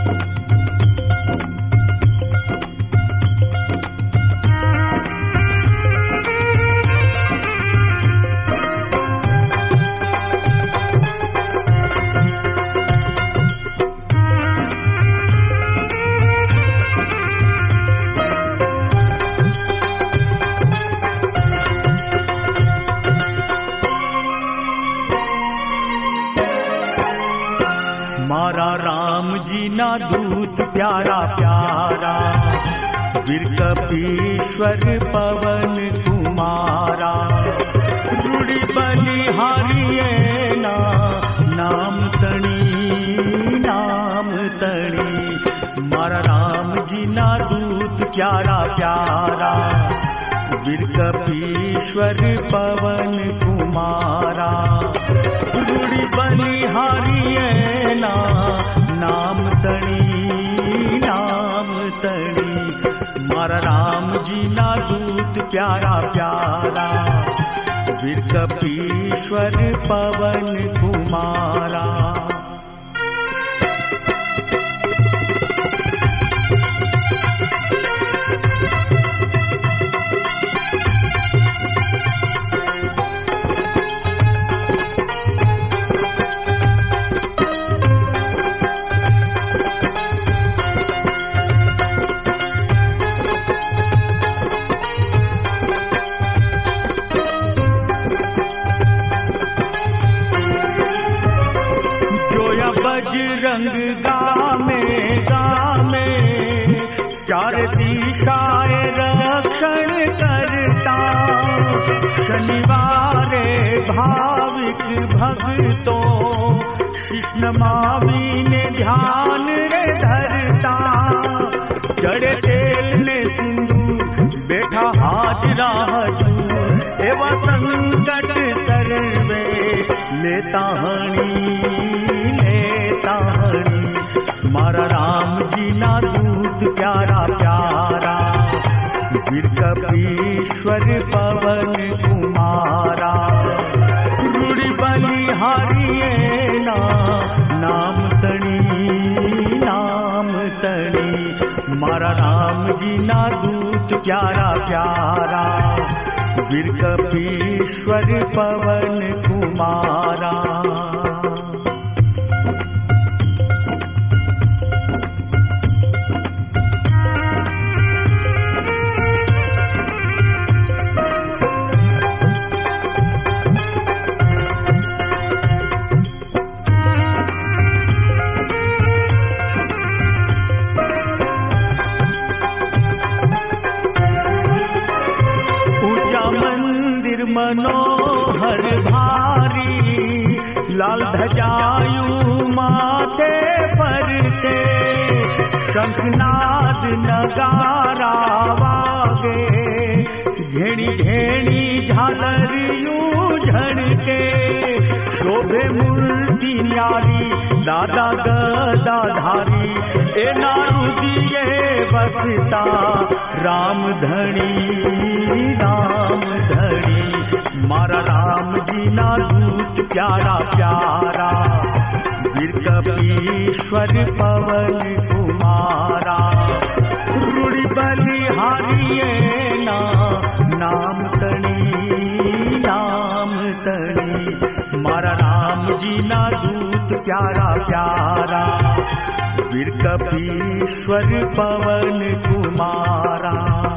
मारा राम जी ना दूत प्यारा प्यारा, वीर कपीश्वर पवन कुमारा। रूड़ी बलिहारिये ना नाम तणी नाम तणी। मारा राम जी ना दूत प्यारा प्यारा, वीर कपीश्वर पवन कुमारा। रूड़ी बलिहारिये ना नाम तणी नाम तणी। मारा राम जी ना दूत प्यारा प्यारा, वीर कपीश्वर पवन कुमारा। बजरंग गामे गामे, चार दिशाए रक्षण करता। शनिवारे भाविक भक्तों, कृष्ण मावी ने ध्यान रे धरता। जड़े तेल ने सिंदूर बैठा हाजरा हजूर, एवं संकट सर्वे लेता हणी। मारा राम जी ना दूत प्यारा प्यारा, वीर कपीश्वर पवन कुमारा। रूड़ी बलिहारिये ना नाम तणी नाम तणी। मारा राम जी ना दूत प्यारा प्यारा, वीर कपीश्वर पवन कुमारा। मनोहर भारी, लाल ध्वजायु माथे पर के। शंखनाद नगारा वागे, झेड़ी झेड़ी झालर यूं झड़के। शोभे मूर्ति न्यारी दादा गदाधारी, ए नारुदिये बसता राम धनी राम धनी। मारा राम जी ना दूत प्यारा प्यारा, वीर कपीश्वर पवन कुमारा। रूड़ी बलिहारिये ना नाम तणी नाम तणी। मारा राम जी ना दूत प्यारा प्यारा, वीर कपीश्वर पवन कुमारा।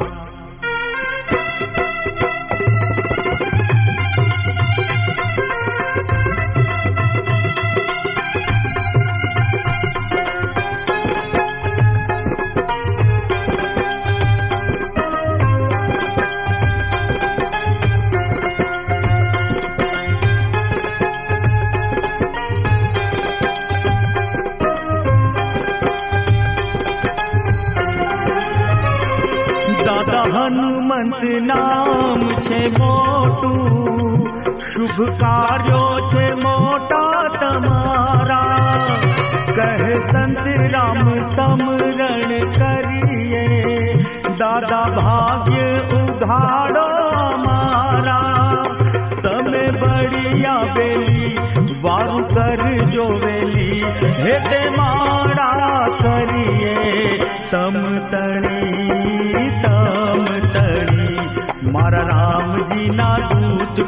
हनुमंत नाम छे मोटू, शुभ कार्यो छे मोटा तमारा। कहे संत राम समरण करिए, दादा भाग्य उघाड़ो मारा। तमे बढ़िया बेली वारु कर जो वेली, हेते माड़ा कर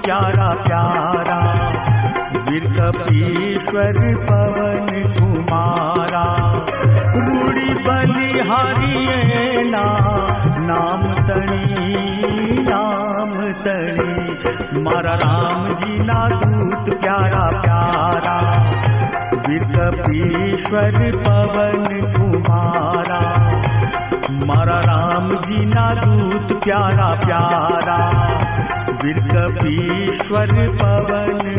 प्यारा प्यारा, वीर कपीश्वर पवन कुमारा। रूड़ी बलिहारी नाम तणी, नाम तणी। मारा राम जी ना दूत प्यारा प्यारा, वीर कपीश्वर पवन कुमारा। मारा राम जी ना दूत प्यारा प्यारा, वीर कपीश्वर पवन